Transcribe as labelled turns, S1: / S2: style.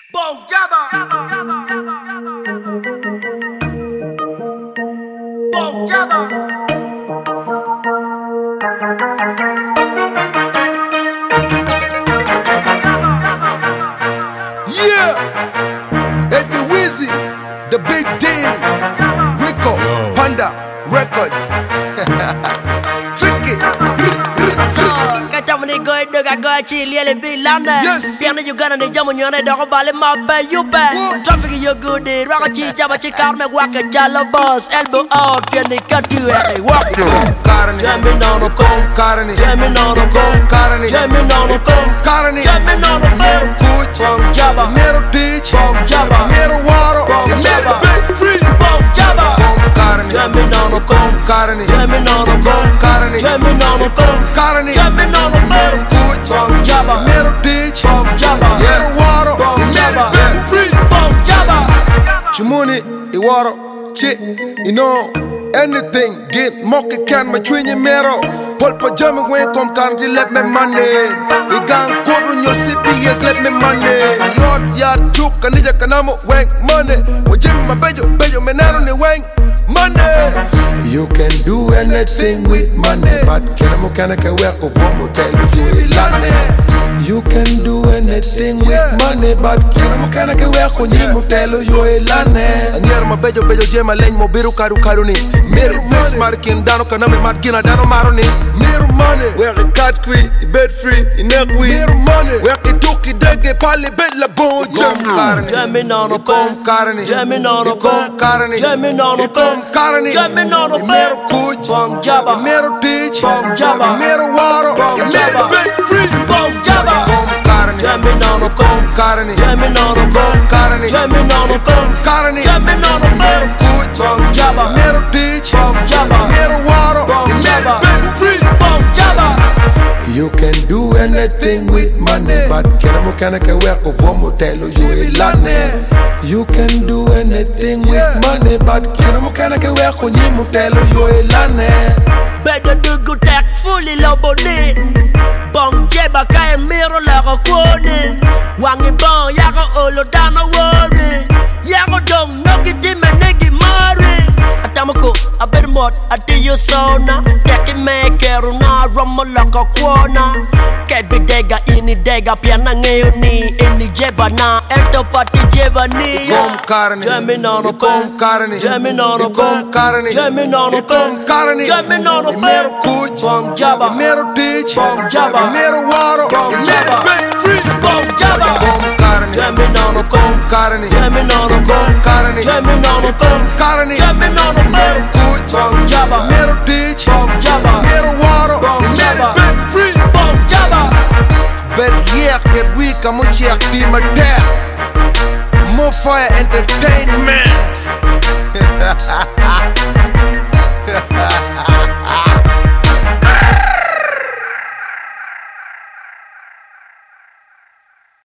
S1: Bon Jabba. Bon Jabba.
S2: Yeah, Eddie Weezy, the big deal, Rico, Panda Records, Tricky.
S1: Kacau ni gue dega gue cili le bilang deh.
S2: Yes.
S1: Piang ni juga nanti jamu nyone doko balik mabe yupe. Traffic yo good day, raka ci jaba ci car me waka jalo boss, elbow out, piang ni katu eri walk.
S2: Karani,
S1: Jammy no kom,
S2: Karani,
S1: Jammy no kom,
S2: Karani,
S1: Jammy no kom,
S2: Karani,
S1: Jammy no
S2: Mero
S1: kom.
S2: Kuch,
S1: Bon Jabba,
S2: Mero Teach,
S1: Bon Jabba,
S2: Mero Waro,
S1: Bon
S2: Mero
S1: Jabba.
S2: Big Free,
S1: Bon Jabba,
S2: Karani,
S1: Jammy no kom,
S2: Karani,
S1: Jammy no kom,
S2: Karani,
S1: Jammy no kom,
S2: Karani,
S1: Jammy no
S2: Mero
S1: kom.
S2: Kuch,
S1: Bon Jabba,
S2: Mero Teach,
S1: Bon Jabba,
S2: Mero Waro,
S1: Bon Jabba,
S2: Mero Big Free.
S1: Bon Jabba.
S2: Chimuni, Iwaro, Chit, you know, anything, get monkey can my twin mero. Pulpa jamming when come country, let me money. You can't quote on your CPS, let me money. Yard, yard, chook, and Nija Kanamo, wank money. When Jim, my bejo, man, I don't wank money. You can do anything with money, but Kanamo Kanaka work of one motel, you can do anything with money, but Kanamo Kanaka work on you motel, you a lane. And near my bejo, Jema Lane, Mobiru Karu Karuni. Mero Max Markin, Dano Kaname Margina, Dano Maroni. Mero money, where a cat queen, bed free, in a queen. Mero money, where a toki dege, pali bed la bon, Jam Karani.
S1: Jammy no kom,
S2: Karani,
S1: Jammy no kom,
S2: Karani,
S1: Jammy no kom,
S2: Karani,
S1: Jammy no
S2: Mero
S1: kom.
S2: Kuch,
S1: Bon Jabba,
S2: Mero Teach,
S1: Bon Jabba,
S2: Mero Waro,
S1: Bon
S2: Mero
S1: Jabba,
S2: Bed Free,
S1: Bon Jabba,
S2: Karani,
S1: Jammy no kom,
S2: Karani,
S1: Jammy no kom,
S2: Karani,
S1: Jammy no kom,
S2: Karani,
S1: Jammy no
S2: Mero
S1: kom.
S2: Kuch,
S1: Bon Jabba,
S2: Mero Teach,
S1: Bon Jabba,
S2: Mero Waro,
S1: Bon Jabba,
S2: Mero Bed Free.
S1: Bon Jabba.
S2: You can do anything with money, but Kanamo Kanaka work of one motel, you a lane. You can do anything with money, but Kanamo Kanaka work on you motel, you a lane.
S1: Better do good tech fully lobone. Bon Jabba kaya miro la ko kone. Wangi bon yako olo dana worry. Yako dong nogi dime negi mari. Atamako abermot ati yo sona. Teki me keru na romo la ko kuona. Kebi dega ini dega piana ngayoni. Ini Jabba na eto pati Jabba ni.
S2: Kom Karani,
S1: Jammy no kom,
S2: Karani,
S1: Jammy no kom,
S2: Karani,
S1: Jammy no kom,
S2: Karani,
S1: Jammy no
S2: Mero
S1: kom.
S2: Kuch,
S1: Bon Jabba,
S2: Mero Teach,
S1: Bon Jabba,
S2: Mero Waro,
S1: Bon Jabba,
S2: Mero Bed Free.
S1: Bon Jabba,
S2: Karani,
S1: Jammy no kom,
S2: Karani,
S1: Jammy no kom,
S2: Karani,
S1: Jammy no kom,
S2: Karani,
S1: Jammy no
S2: Mero
S1: kom.
S2: Kuch,
S1: Bon Jabba,
S2: Mero Teach,
S1: Bon Jabba,
S2: Mero Waro,
S1: Bon
S2: Mero
S1: Jabba,
S2: Bed Free.
S1: Bon Jabba.
S2: Berrière, get weak, I'm a check team a dare. More fire entertainment.